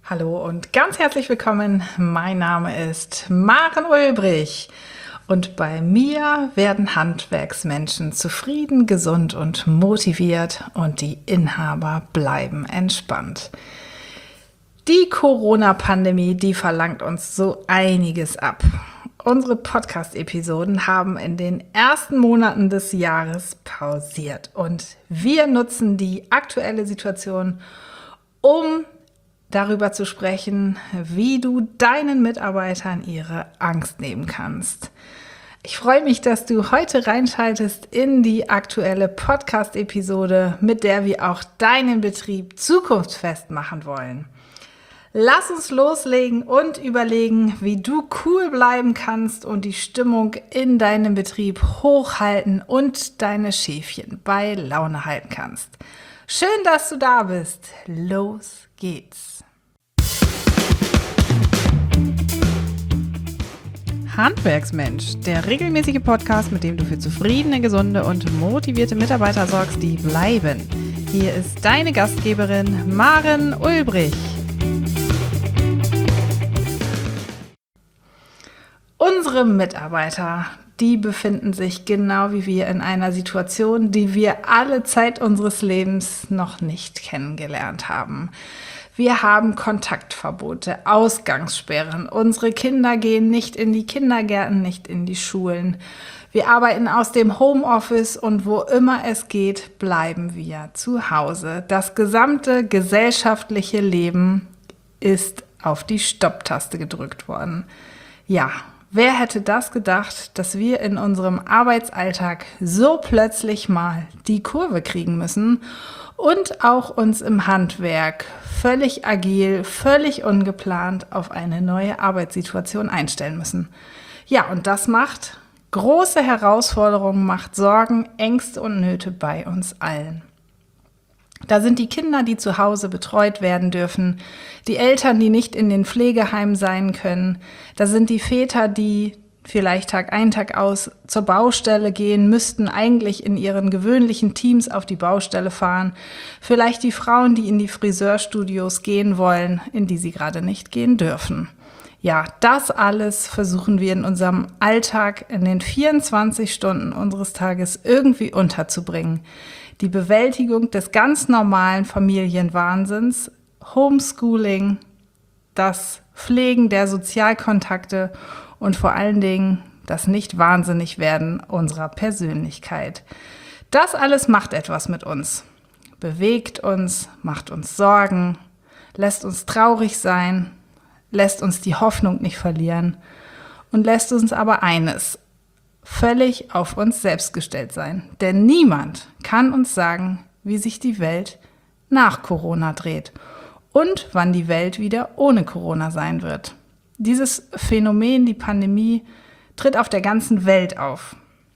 Hallo und ganz herzlich willkommen. Mein Name ist Maren Ulbrich und bei mir werden Handwerksmenschen zufrieden, gesund und motiviert und die Inhaber bleiben entspannt. Die Corona-Pandemie, die verlangt uns so einiges ab. Unsere Podcast-Episoden haben in den ersten Monaten des Jahres pausiert und wir nutzen die aktuelle Situation, um darüber zu sprechen, wie du deinen Mitarbeitern ihre Angst nehmen kannst. Ich freue mich, dass du heute reinschaltest in die aktuelle Podcast-Episode, mit der wir auch deinen Betrieb zukunftsfest machen wollen. Lass uns loslegen und überlegen, wie du cool bleiben kannst und die Stimmung in deinem Betrieb hochhalten und deine Schäfchen bei Laune halten kannst. Schön, dass du da bist. Los geht's. Handwerksmensch, der regelmäßige Podcast, mit dem du für zufriedene, gesunde und motivierte Mitarbeiter sorgst, die bleiben. Hier ist deine Gastgeberin Maren Ulbrich. Unsere Mitarbeiter, die befinden sich genau wie wir in einer Situation, die wir alle Zeit unseres Lebens noch nicht kennengelernt haben. Wir haben Kontaktverbote, Ausgangssperren. Unsere Kinder gehen nicht in die Kindergärten, nicht in die Schulen. Wir arbeiten aus dem Homeoffice und wo immer es geht, bleiben wir zu Hause. Das gesamte gesellschaftliche Leben ist auf die Stopptaste gedrückt worden. Ja, wer hätte das gedacht, dass wir in unserem Arbeitsalltag so plötzlich mal die Kurve kriegen müssen und auch uns im Handwerk völlig agil, völlig ungeplant auf eine neue Arbeitssituation einstellen müssen. Ja, und das macht große Herausforderungen, macht Sorgen, Ängste und Nöte bei uns allen. Da sind die Kinder, die zu Hause betreut werden dürfen, die Eltern, die nicht in den Pflegeheimen sein können, da sind die Väter, die vielleicht Tag ein, Tag aus zur Baustelle gehen, müssten eigentlich in ihren gewöhnlichen Teams auf die Baustelle fahren, vielleicht die Frauen, die in die Friseurstudios gehen wollen, in die sie gerade nicht gehen dürfen. Ja, das alles versuchen wir in unserem Alltag in den 24 Stunden unseres Tages irgendwie unterzubringen. Die Bewältigung des ganz normalen Familienwahnsinns, Homeschooling, das Pflegen der Sozialkontakte und vor allen Dingen das Nicht-Wahnsinnig-Werden unserer Persönlichkeit. Das alles macht etwas mit uns, bewegt uns, macht uns Sorgen, lässt uns traurig sein, lässt uns die Hoffnung nicht verlieren und lässt uns aber eines: völlig auf uns selbst gestellt sein. Denn niemand kann uns sagen, wie sich die Welt nach Corona dreht und wann die Welt wieder ohne Corona sein wird. Dieses Phänomen, die Pandemie, tritt auf der ganzen Welt auf.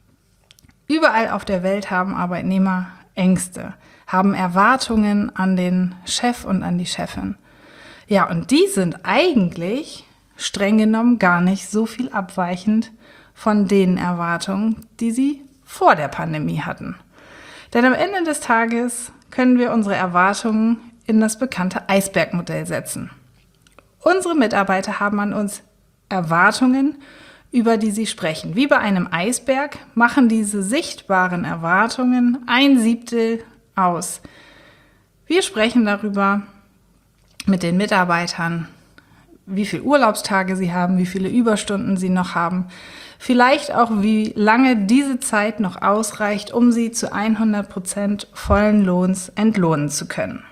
Überall auf der Welt haben Arbeitnehmer Ängste, haben Erwartungen an den Chef und an die Chefin. Ja, und die sind eigentlich streng genommen gar nicht so viel abweichend von den Erwartungen, die sie vor der Pandemie hatten. Denn am Ende des Tages können wir unsere Erwartungen in das bekannte Eisbergmodell setzen. Unsere Mitarbeiter haben an uns Erwartungen, über die sie sprechen. Wie bei einem Eisberg machen diese sichtbaren Erwartungen 1/7 aus. Wir sprechen darüber mit den Mitarbeitern, wie viele Urlaubstage sie haben, wie viele Überstunden sie noch haben, vielleicht auch, wie lange diese Zeit noch ausreicht, um sie zu 100% vollen Lohns entlohnen zu können.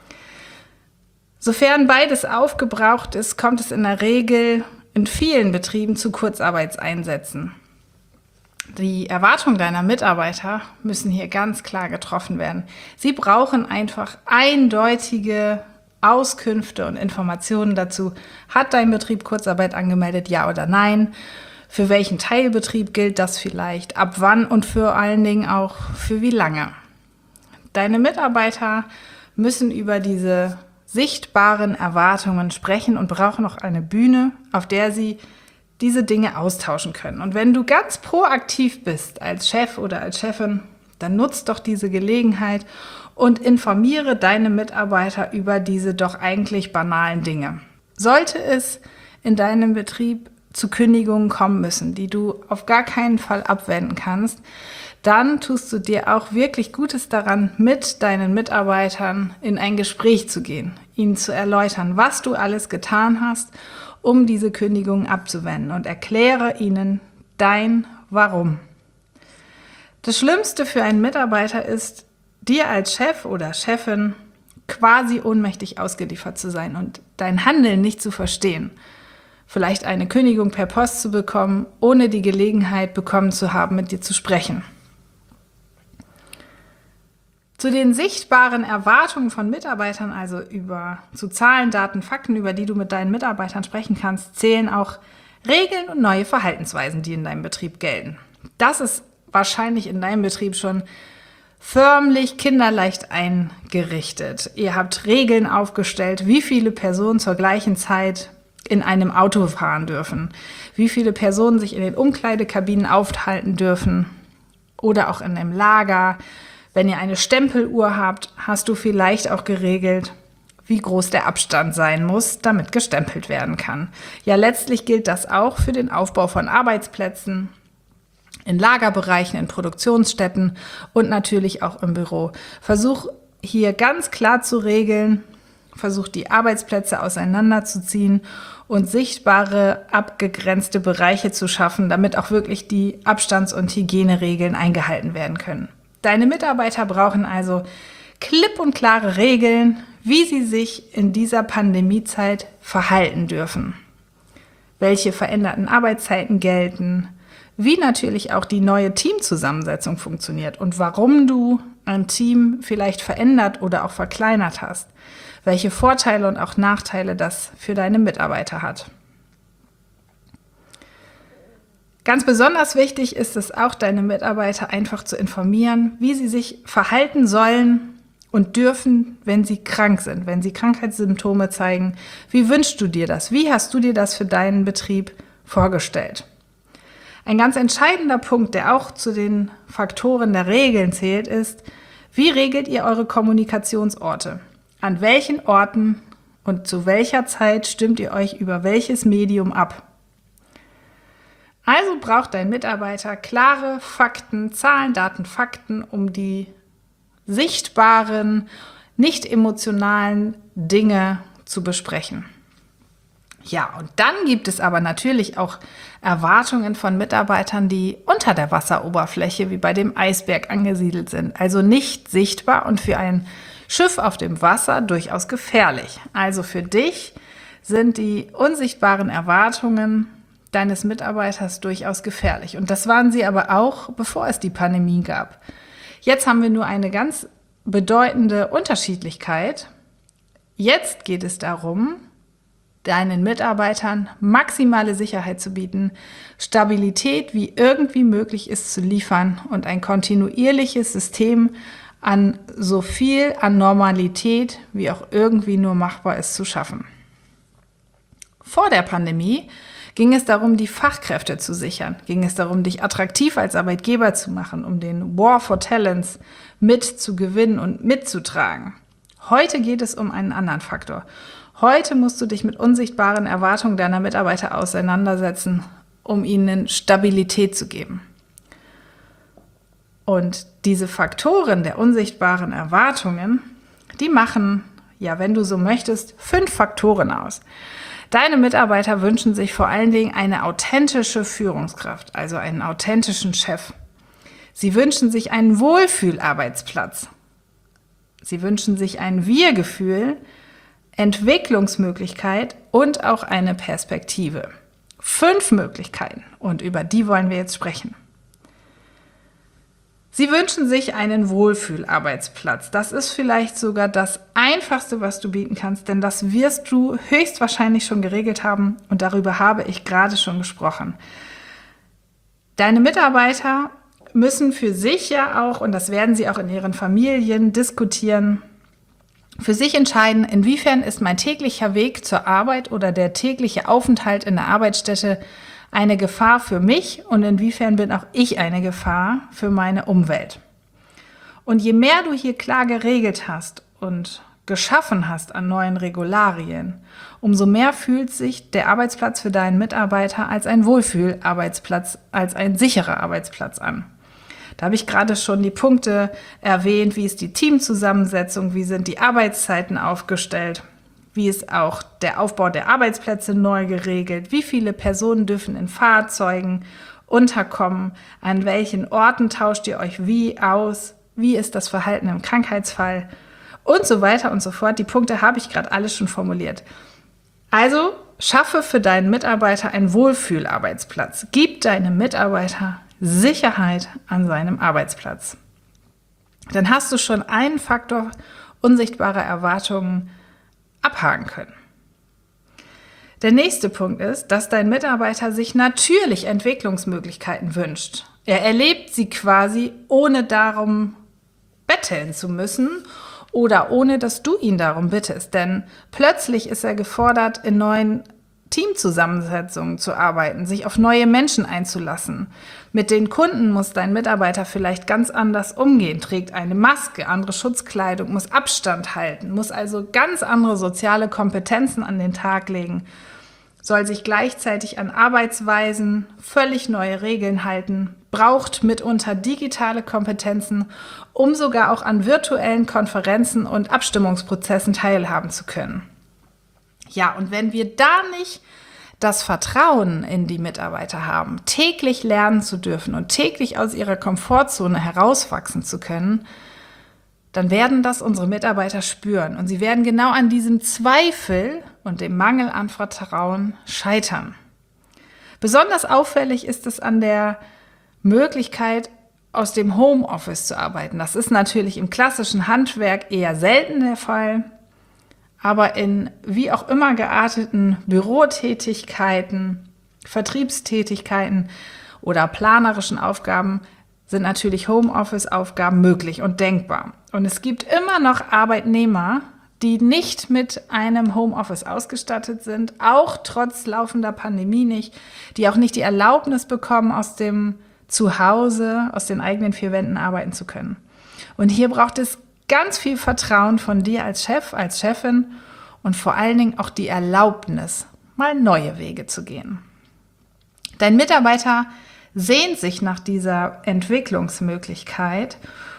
Sofern beides aufgebraucht ist, kommt es in der Regel in vielen Betrieben zu Kurzarbeitseinsätzen. Die Erwartungen deiner Mitarbeiter müssen hier ganz klar getroffen werden. Sie brauchen einfach eindeutige Auskünfte und Informationen dazu. Hat dein Betrieb Kurzarbeit angemeldet, ja oder nein? Für welchen Teilbetrieb gilt das vielleicht? Ab wann und vor allen Dingen auch für wie lange? Deine Mitarbeiter müssen über diese sichtbaren Erwartungen sprechen und brauchen auch eine Bühne, auf der sie diese Dinge austauschen können. Und wenn du ganz proaktiv bist als Chef oder als Chefin, Dann nutzt doch diese Gelegenheit und informiere deine Mitarbeiter über diese doch eigentlich banalen Dinge. Sollte es in deinem Betrieb zu Kündigungen kommen müssen, die du auf gar keinen Fall abwenden kannst, dann tust du dir auch wirklich Gutes daran, mit deinen Mitarbeitern in ein Gespräch zu gehen, ihnen zu erläutern, was du alles getan hast, um diese Kündigungen abzuwenden, und erkläre ihnen dein Warum. Das Schlimmste für einen Mitarbeiter ist, dir als Chef oder Chefin quasi ohnmächtig ausgeliefert zu sein und dein Handeln nicht zu verstehen. Vielleicht eine Kündigung per Post zu bekommen, ohne die Gelegenheit bekommen zu haben, mit dir zu sprechen. Zu den sichtbaren Erwartungen von Mitarbeitern, also zu Zahlen, Daten, Fakten, über die du mit deinen Mitarbeitern sprechen kannst, zählen auch Regeln und neue Verhaltensweisen, die in deinem Betrieb gelten. Das ist wahrscheinlich in deinem Betrieb schon förmlich kinderleicht eingerichtet. Ihr habt Regeln aufgestellt, wie viele Personen zur gleichen Zeit in einem Auto fahren dürfen, wie viele Personen sich in den Umkleidekabinen aufhalten dürfen oder auch in einem Lager. Wenn ihr eine Stempeluhr habt, hast du vielleicht auch geregelt, wie groß der Abstand sein muss, damit gestempelt werden kann. Ja, letztlich gilt das auch für den Aufbau von Arbeitsplätzen, in Lagerbereichen, in Produktionsstätten und natürlich auch im Büro. Versuch hier ganz klar zu regeln, versuch die Arbeitsplätze auseinanderzuziehen und sichtbare, abgegrenzte Bereiche zu schaffen, damit auch wirklich die Abstands- und Hygieneregeln eingehalten werden können. Deine Mitarbeiter brauchen also klipp und klare Regeln, wie sie sich in dieser Pandemiezeit verhalten dürfen, welche veränderten Arbeitszeiten gelten, wie natürlich auch die neue Teamzusammensetzung funktioniert und warum du ein Team vielleicht verändert oder auch verkleinert hast, welche Vorteile und auch Nachteile das für deine Mitarbeiter hat. Ganz besonders wichtig ist es auch, deine Mitarbeiter einfach zu informieren, wie sie sich verhalten sollen und dürfen, wenn sie krank sind, wenn sie Krankheitssymptome zeigen. Wie wünschst du dir das? Wie hast du dir das für deinen Betrieb vorgestellt? Ein ganz entscheidender Punkt, der auch zu den Faktoren der Regeln zählt, ist, wie regelt ihr eure Kommunikationsorte? An welchen Orten und zu welcher Zeit stimmt ihr euch über welches Medium ab? Also braucht dein Mitarbeiter klare Fakten, Zahlen, Daten, Fakten, um die sichtbaren, nicht emotionalen Dinge zu besprechen. Ja, und dann gibt es aber natürlich auch Erwartungen von Mitarbeitern, die unter der Wasseroberfläche wie bei dem Eisberg angesiedelt sind, also nicht sichtbar und für ein Schiff auf dem Wasser durchaus gefährlich. Also für dich sind die unsichtbaren Erwartungen deines Mitarbeiters durchaus gefährlich. Und das waren sie aber auch, bevor es die Pandemie gab. Jetzt haben wir nur eine ganz bedeutende Unterschiedlichkeit. Jetzt geht es darum, deinen Mitarbeitern maximale Sicherheit zu bieten, Stabilität wie irgendwie möglich ist zu liefern und ein kontinuierliches System an so viel an Normalität wie auch irgendwie nur machbar ist zu schaffen. Vor der Pandemie ging es darum, die Fachkräfte zu sichern, ging es darum, dich attraktiv als Arbeitgeber zu machen, um den War for Talents mitzugewinnen und mitzutragen. Heute geht es um einen anderen Faktor. Heute musst du dich mit unsichtbaren Erwartungen deiner Mitarbeiter auseinandersetzen, um ihnen Stabilität zu geben. Und diese Faktoren der unsichtbaren Erwartungen, die machen, ja, wenn du so möchtest, 5 Faktoren aus. Deine Mitarbeiter wünschen sich vor allen Dingen eine authentische Führungskraft, also einen authentischen Chef. Sie wünschen sich einen Wohlfühlarbeitsplatz. Sie wünschen sich ein Wir-Gefühl, Entwicklungsmöglichkeit und auch eine Perspektive. 5 Möglichkeiten und über die wollen wir jetzt sprechen. Sie wünschen sich einen Wohlfühlarbeitsplatz. Das ist vielleicht sogar das Einfachste, was du bieten kannst, denn das wirst du höchstwahrscheinlich schon geregelt haben und darüber habe ich gerade schon gesprochen. Deine Mitarbeiter müssen für sich ja auch, und das werden sie auch in ihren Familien diskutieren, für sich entscheiden, inwiefern ist mein täglicher Weg zur Arbeit oder der tägliche Aufenthalt in der Arbeitsstätte eine Gefahr für mich und inwiefern bin auch ich eine Gefahr für meine Umwelt. Und je mehr du hier klar geregelt hast und geschaffen hast an neuen Regularien, umso mehr fühlt sich der Arbeitsplatz für deinen Mitarbeiter als ein Wohlfühlarbeitsplatz, als ein sicherer Arbeitsplatz an. Da habe ich gerade schon die Punkte erwähnt, wie ist die Teamzusammensetzung, wie sind die Arbeitszeiten aufgestellt, wie ist auch der Aufbau der Arbeitsplätze neu geregelt, wie viele Personen dürfen in Fahrzeugen unterkommen, an welchen Orten tauscht ihr euch wie aus, wie ist das Verhalten im Krankheitsfall und so weiter und so fort. Die Punkte habe ich gerade alle schon formuliert. Also schaffe für deinen Mitarbeiter einen Wohlfühlarbeitsplatz. Gib deinem Mitarbeiter Sicherheit an seinem Arbeitsplatz. Dann hast du schon einen Faktor unsichtbarer Erwartungen abhaken können. Der nächste Punkt ist, dass dein Mitarbeiter sich natürlich Entwicklungsmöglichkeiten wünscht. Er erlebt sie quasi, ohne darum betteln zu müssen oder ohne, dass du ihn darum bittest. Denn plötzlich ist er gefordert, in neuen Teamzusammensetzungen zu arbeiten, sich auf neue Menschen einzulassen. Mit den Kunden muss dein Mitarbeiter vielleicht ganz anders umgehen, trägt eine Maske, andere Schutzkleidung, muss Abstand halten, muss also ganz andere soziale Kompetenzen an den Tag legen, soll sich gleichzeitig an Arbeitsweisen, völlig neue Regeln halten, braucht mitunter digitale Kompetenzen, um sogar auch an virtuellen Konferenzen und Abstimmungsprozessen teilhaben zu können. Ja, und wenn wir da nicht das Vertrauen in die Mitarbeiter haben, täglich lernen zu dürfen und täglich aus ihrer Komfortzone herauswachsen zu können, dann werden das unsere Mitarbeiter spüren. Und sie werden genau an diesem Zweifel und dem Mangel an Vertrauen scheitern. Besonders auffällig ist es an der Möglichkeit, aus dem Homeoffice zu arbeiten. Das ist natürlich im klassischen Handwerk eher selten der Fall. Aber in wie auch immer gearteten Bürotätigkeiten, Vertriebstätigkeiten oder planerischen Aufgaben sind natürlich Homeoffice-Aufgaben möglich und denkbar. Und es gibt immer noch Arbeitnehmer, die nicht mit einem Homeoffice ausgestattet sind, auch trotz laufender Pandemie nicht, die auch nicht die Erlaubnis bekommen, aus dem Zuhause, aus den eigenen vier Wänden arbeiten zu können. Und hier braucht es ganz viel Vertrauen von dir als Chef, als Chefin und vor allen Dingen auch die Erlaubnis, mal neue Wege zu gehen. Dein Mitarbeiter sehnt sich nach dieser Entwicklungsmöglichkeit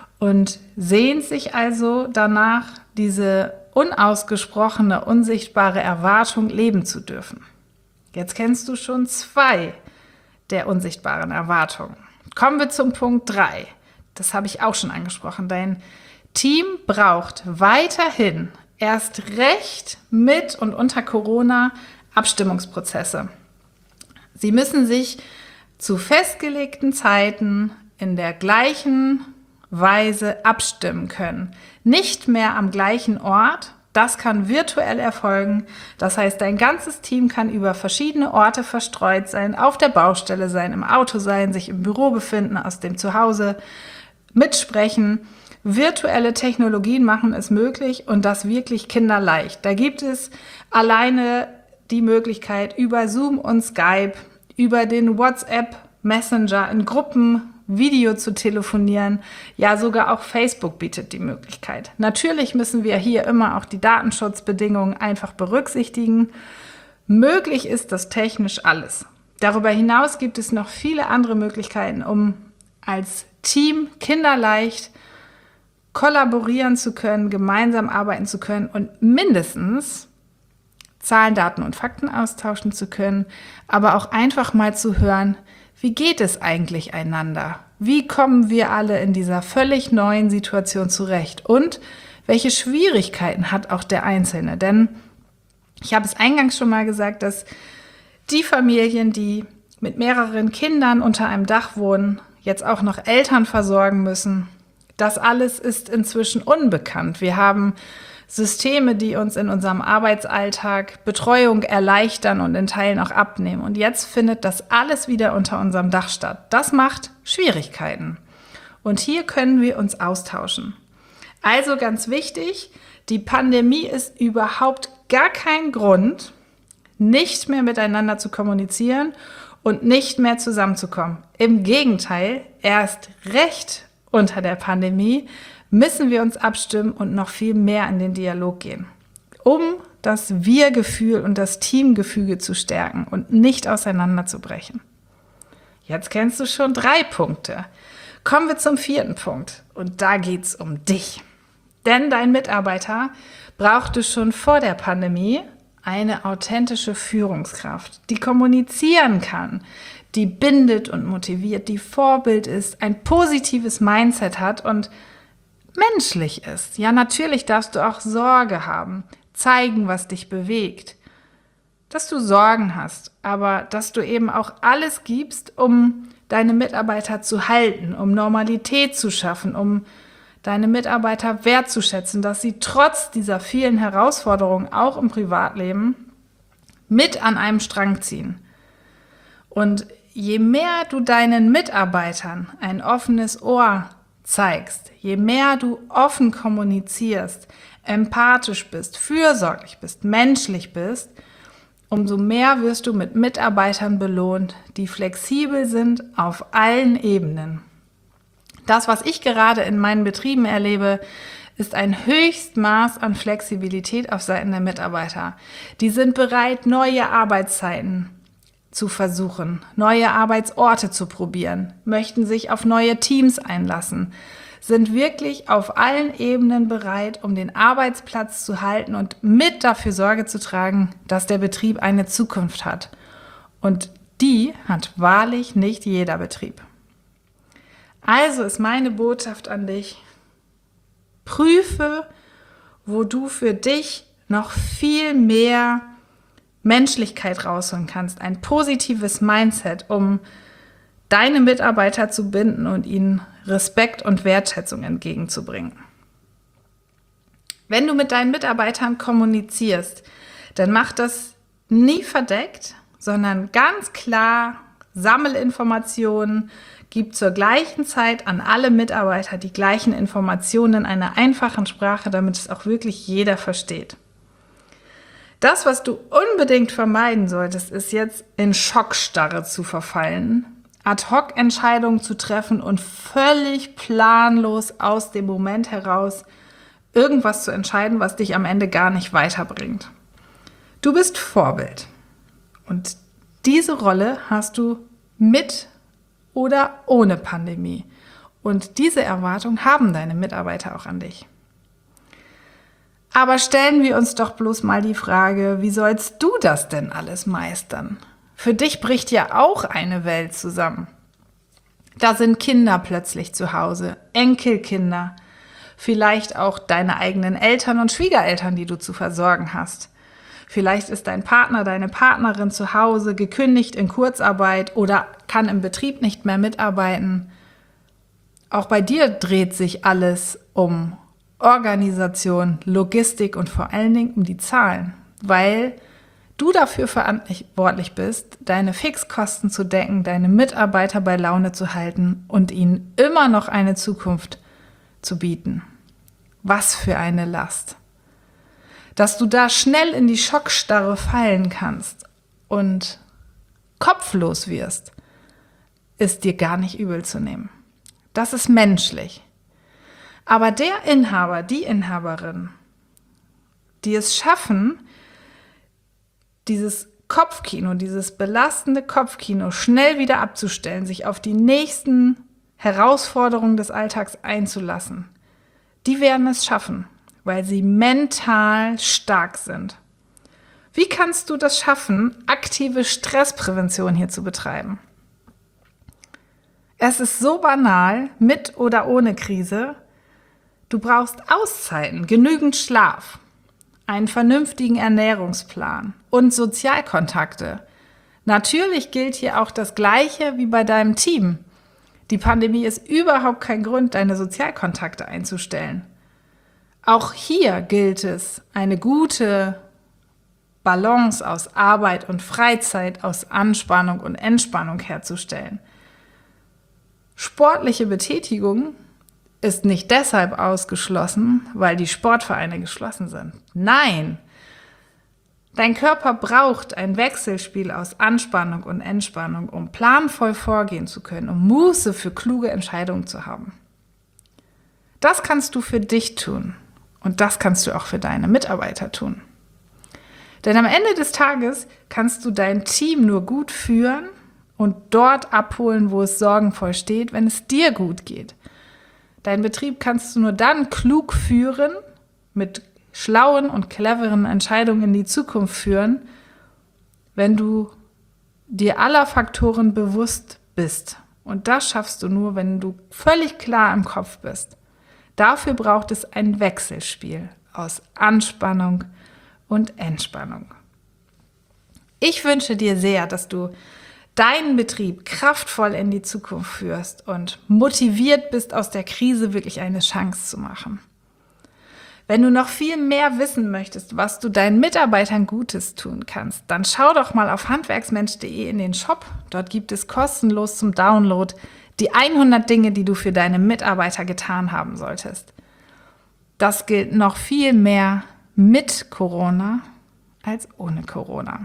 und sehnt sich also danach, diese unausgesprochene, unsichtbare Erwartung leben zu dürfen. Jetzt kennst du schon 2 der unsichtbaren Erwartungen. Kommen wir zum Punkt 3. Das habe ich auch schon angesprochen. Dein Team braucht weiterhin erst recht mit und unter Corona Abstimmungsprozesse. Sie müssen sich zu festgelegten Zeiten in der gleichen Weise abstimmen können. Nicht mehr am gleichen Ort. Das kann virtuell erfolgen. Das heißt, dein ganzes Team kann über verschiedene Orte verstreut sein, auf der Baustelle sein, im Auto sein, sich im Büro befinden, aus dem Zuhause mitsprechen. Virtuelle Technologien machen es möglich und das wirklich kinderleicht. Da gibt es alleine die Möglichkeit, über Zoom und Skype, über den WhatsApp Messenger in Gruppen Video zu telefonieren. Ja, sogar auch Facebook bietet die Möglichkeit. Natürlich müssen wir hier immer auch die Datenschutzbedingungen einfach berücksichtigen. Möglich ist das technisch alles. Darüber hinaus gibt es noch viele andere Möglichkeiten, um als Team kinderleicht kollaborieren zu können, gemeinsam arbeiten zu können und mindestens Zahlen, Daten und Fakten austauschen zu können, aber auch einfach mal zu hören, wie geht es eigentlich einander? Wie kommen wir alle in dieser völlig neuen Situation zurecht? Und welche Schwierigkeiten hat auch der Einzelne? Denn ich habe es eingangs schon mal gesagt, dass die Familien, die mit mehreren Kindern unter einem Dach wohnen, jetzt auch noch Eltern versorgen müssen. Das alles ist inzwischen unbekannt. Wir haben Systeme, die uns in unserem Arbeitsalltag Betreuung erleichtern und in Teilen auch abnehmen. Und jetzt findet das alles wieder unter unserem Dach statt. Das macht Schwierigkeiten. Und hier können wir uns austauschen. Also ganz wichtig, die Pandemie ist überhaupt gar kein Grund, nicht mehr miteinander zu kommunizieren und nicht mehr zusammenzukommen. Im Gegenteil, erst recht unter der Pandemie, müssen wir uns abstimmen und noch viel mehr in den Dialog gehen, um das Wir-Gefühl und das Teamgefüge zu stärken und nicht auseinanderzubrechen. Jetzt kennst du schon 3 Punkte. Kommen wir zum 4. Punkt und da geht's um dich. Denn dein Mitarbeiter brauchte schon vor der Pandemie eine authentische Führungskraft, die kommunizieren kann, die bindet und motiviert, die Vorbild ist, ein positives Mindset hat und menschlich ist. Ja, natürlich darfst du auch Sorge haben, zeigen, was dich bewegt, dass du Sorgen hast, aber dass du eben auch alles gibst, um deine Mitarbeiter zu halten, um Normalität zu schaffen, um deine Mitarbeiter wertzuschätzen, dass sie trotz dieser vielen Herausforderungen auch im Privatleben mit an einem Strang ziehen. Und je mehr du deinen Mitarbeitern ein offenes Ohr zeigst, je mehr du offen kommunizierst, empathisch bist, fürsorglich bist, menschlich bist, umso mehr wirst du mit Mitarbeitern belohnt, die flexibel sind auf allen Ebenen. Das, was ich gerade in meinen Betrieben erlebe, ist ein Höchstmaß an Flexibilität auf Seiten der Mitarbeiter. Die sind bereit, neue Arbeitszeiten zu versuchen, neue Arbeitsorte zu probieren, möchten sich auf neue Teams einlassen, sind wirklich auf allen Ebenen bereit, um den Arbeitsplatz zu halten und mit dafür Sorge zu tragen, dass der Betrieb eine Zukunft hat. Und die hat wahrlich nicht jeder Betrieb. Also ist meine Botschaft an dich: Prüfe, wo du für dich noch viel mehr Menschlichkeit rausholen kannst, ein positives Mindset, um deine Mitarbeiter zu binden und ihnen Respekt und Wertschätzung entgegenzubringen. Wenn du mit deinen Mitarbeitern kommunizierst, dann mach das nie verdeckt, sondern ganz klar, sammel Informationen, gib zur gleichen Zeit an alle Mitarbeiter die gleichen Informationen in einer einfachen Sprache, damit es auch wirklich jeder versteht. Das, was du unbedingt vermeiden solltest, ist jetzt in Schockstarre zu verfallen, Ad-hoc-Entscheidungen zu treffen und völlig planlos aus dem Moment heraus irgendwas zu entscheiden, was dich am Ende gar nicht weiterbringt. Du bist Vorbild und diese Rolle hast du mit oder ohne Pandemie. Und diese Erwartung haben deine Mitarbeiter auch an dich. Aber stellen wir uns doch bloß mal die Frage, wie sollst du das denn alles meistern? Für dich bricht ja auch eine Welt zusammen. Da sind Kinder plötzlich zu Hause, Enkelkinder, vielleicht auch deine eigenen Eltern und Schwiegereltern, die du zu versorgen hast. Vielleicht ist dein Partner, deine Partnerin zu Hause, gekündigt in Kurzarbeit oder kann im Betrieb nicht mehr mitarbeiten. Auch bei dir dreht sich alles um Organisation, Logistik und vor allen Dingen um die Zahlen, weil du dafür verantwortlich bist, deine Fixkosten zu decken, deine Mitarbeiter bei Laune zu halten und ihnen immer noch eine Zukunft zu bieten. Was für eine Last! Dass du da schnell in die Schockstarre fallen kannst und kopflos wirst, ist dir gar nicht übel zu nehmen. Das ist menschlich. Aber der Inhaber, die Inhaberin, die es schaffen, dieses Kopfkino, dieses belastende Kopfkino schnell wieder abzustellen, sich auf die nächsten Herausforderungen des Alltags einzulassen, die werden es schaffen, weil sie mental stark sind. Wie kannst du das schaffen, aktive Stressprävention hier zu betreiben? Es ist so banal, mit oder ohne Krise. Du brauchst Auszeiten, genügend Schlaf, einen vernünftigen Ernährungsplan und Sozialkontakte. Natürlich gilt hier auch das Gleiche wie bei deinem Team. Die Pandemie ist überhaupt kein Grund, deine Sozialkontakte einzustellen. Auch hier gilt es, eine gute Balance aus Arbeit und Freizeit, aus Anspannung und Entspannung herzustellen. Sportliche Betätigung ist nicht deshalb ausgeschlossen, weil die Sportvereine geschlossen sind. Nein, dein Körper braucht ein Wechselspiel aus Anspannung und Entspannung, um planvoll vorgehen zu können, um Muße für kluge Entscheidungen zu haben. Das kannst du für dich tun und das kannst du auch für deine Mitarbeiter tun. Denn am Ende des Tages kannst du dein Team nur gut führen und dort abholen, wo es sorgenvoll steht, wenn es dir gut geht. Deinen Betrieb kannst du nur dann klug führen, mit schlauen und cleveren Entscheidungen in die Zukunft führen, wenn du dir aller Faktoren bewusst bist. Und das schaffst du nur, wenn du völlig klar im Kopf bist. Dafür braucht es ein Wechselspiel aus Anspannung und Entspannung. Ich wünsche dir sehr, dass du deinen Betrieb kraftvoll in die Zukunft führst und motiviert bist, aus der Krise wirklich eine Chance zu machen. Wenn du noch viel mehr wissen möchtest, was du deinen Mitarbeitern Gutes tun kannst, dann schau doch mal auf handwerksmensch.de in den Shop. Dort gibt es kostenlos zum Download die 100 Dinge, die du für deine Mitarbeiter getan haben solltest. Das gilt noch viel mehr mit Corona als ohne Corona.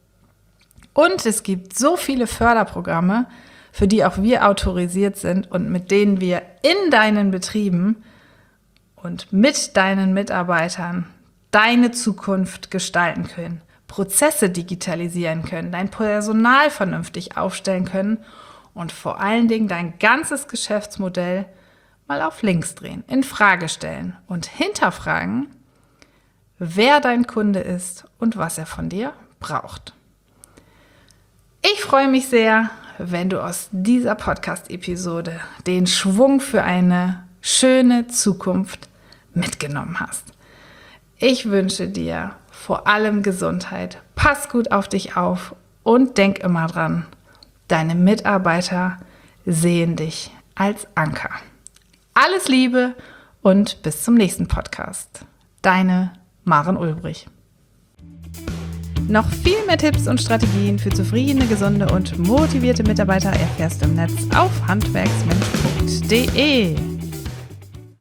Und es gibt so viele Förderprogramme, für die auch wir autorisiert sind und mit denen wir in deinen Betrieben und mit deinen Mitarbeitern deine Zukunft gestalten können, Prozesse digitalisieren können, dein Personal vernünftig aufstellen können und vor allen Dingen dein ganzes Geschäftsmodell mal auf links drehen, in Frage stellen und hinterfragen, wer dein Kunde ist und was er von dir braucht. Ich freue mich sehr, wenn du aus dieser Podcast-Episode den Schwung für eine schöne Zukunft mitgenommen hast. Ich wünsche dir vor allem Gesundheit, pass gut auf dich auf und denk immer dran, deine Mitarbeiter sehen dich als Anker. Alles Liebe und bis zum nächsten Podcast. Deine Maren Ulbrich. Noch viel mehr Tipps und Strategien für zufriedene, gesunde und motivierte Mitarbeiter erfährst du im Netz auf handwerksmensch.de.